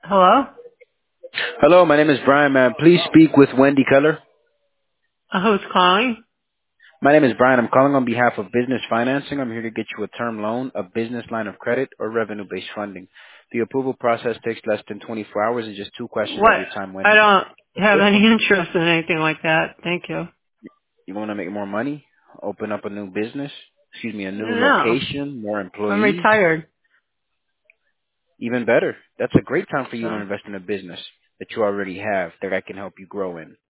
Hello? Hello, my name is Brian, ma'am. Please speak with Wendy Keller. Who's calling? My name is Brian. I'm calling on behalf of Business Financing. I'm here to get you a term loan, a business line of credit, or revenue-based funding. The approval process takes less than 24 hours and just two questions of What? your time, I Wendy. don't have any interest in anything like that. Thank you. You want to make more money? Open up a new business? A new No. location? More I'm employees? retired. Even better. That's a great time for you to So. invest in a business that you already have that I can help you grow in.